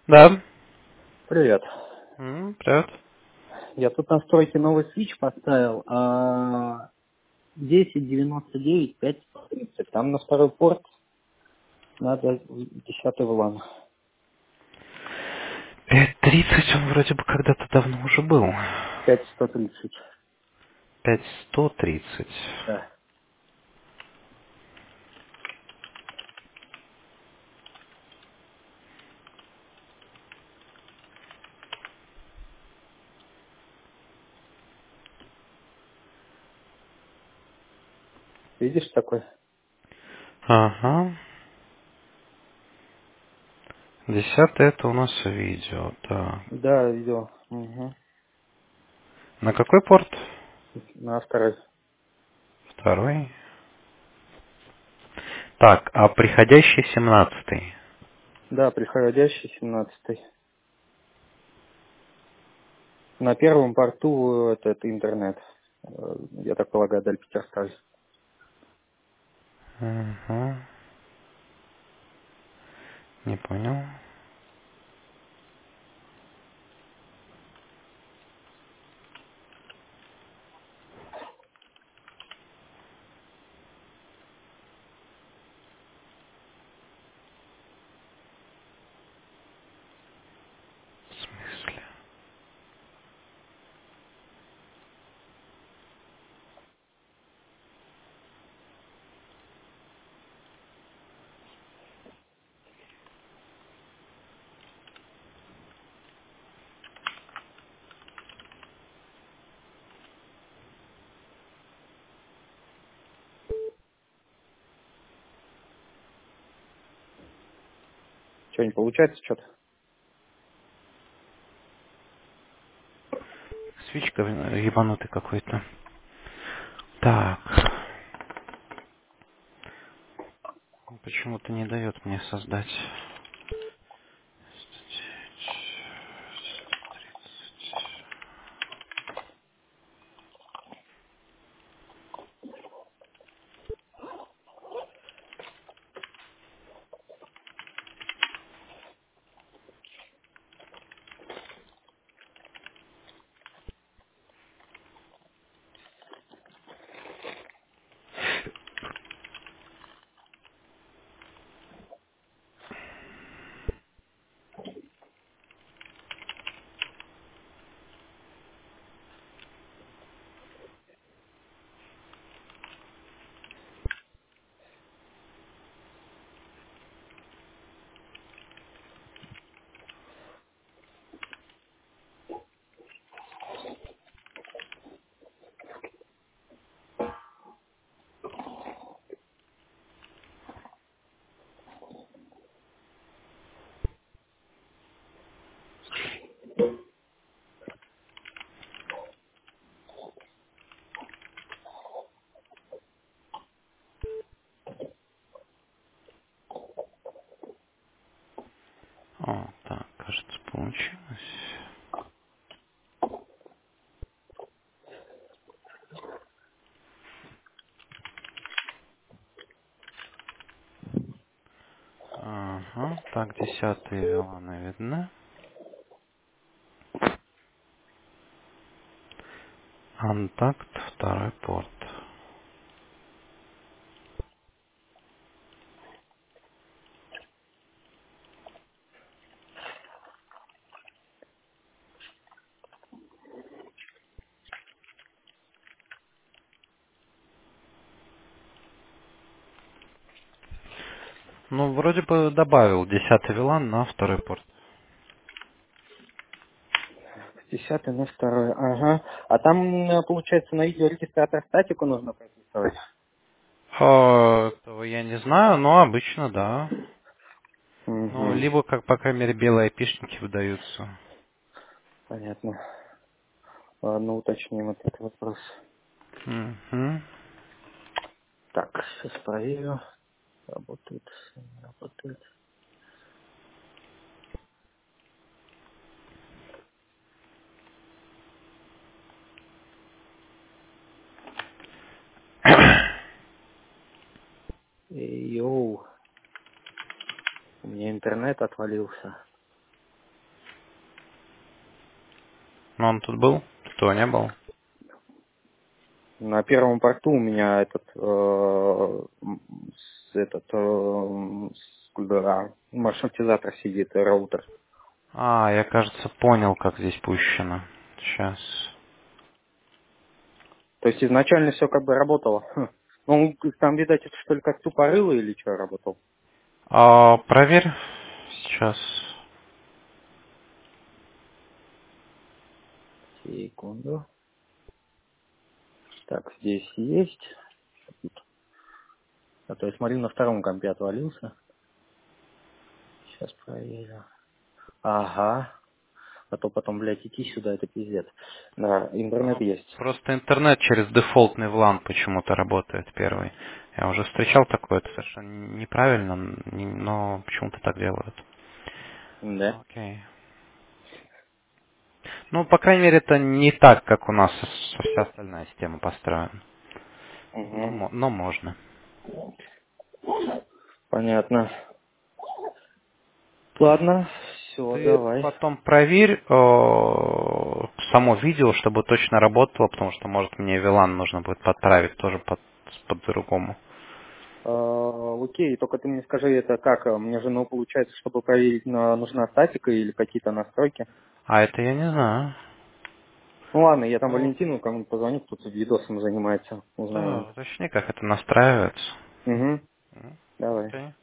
Да. Привет. Привет. Я тут настройки новый свич поставил, 10.99, 5.30. Там на второй порт надо 10-й влан. 5:30 он вроде бы когда-то давно уже был. 5.130. 5:130. Да. Видишь такой? Ага. 10 это у нас видео, да. Да, видео. Угу. На какой порт? На второй. Второй. Так, а приходящий 17. Да, приходящий 17-й. На первом порту этот интернет. Я так полагаю, даль Петерсталь. Угу. Не понял. В смысле? Что, не получается что-то? Свечка ебанутый какой-то. Так. Почему-то не дает мне создать. О, так, кажется, получилось. Ага, так, 10-е виланы видны. Контакт, второй порт. Ну, вроде бы добавил 10-й вилан на второй порт. 10 на второй, ага. А там, получается, на видеорегистратор статику нужно прописывать? Этого я не знаю, но обычно да. Ну, Угу, либо, как по камере, белые айпишники выдаются. понятно. Ладно, уточним этот вопрос. Угу. Так, сейчас проверю. Работает, не работает. Йоу, у меня интернет отвалился. Но он тут был? Кто не был? На первом порту у меня маршрутизатор сидит, роутер. А, я, кажется, понял, как здесь пущено. Сейчас. То есть изначально все как бы работало. Ну, там, видать, это что ли как тупорыло или что работал? Проверь. Сейчас. Секунду. Так, здесь есть. А то я смотрю, на втором компе отвалился. Сейчас проверю. Ага. А то потом, блядь, идти сюда, это пиздец. Да, интернет есть. Просто интернет через дефолтный VLAN почему-то работает первый. Я уже встречал такое, это совершенно неправильно, но почему-то так делают. Да. Окей. Ну, по крайней мере, это не так, как у нас вся остальная система построена. Но, Угу. но можно. Понятно. Ладно, все, Ты давай. потом проверь само видео, чтобы точно работало, потому что, может, мне VLAN нужно будет подправить тоже по-другому. Окей, только ты мне скажи, это как? Мне же, ну, получается, чтобы проверить, нужна статика или какие-то настройки. А это я не знаю. Ну ладно, я там Ну, Валентину кому-то позвоню, кто-то видосом занимается, узнаем. да, уточни, как это настраивается. Угу, М, давай. Окей.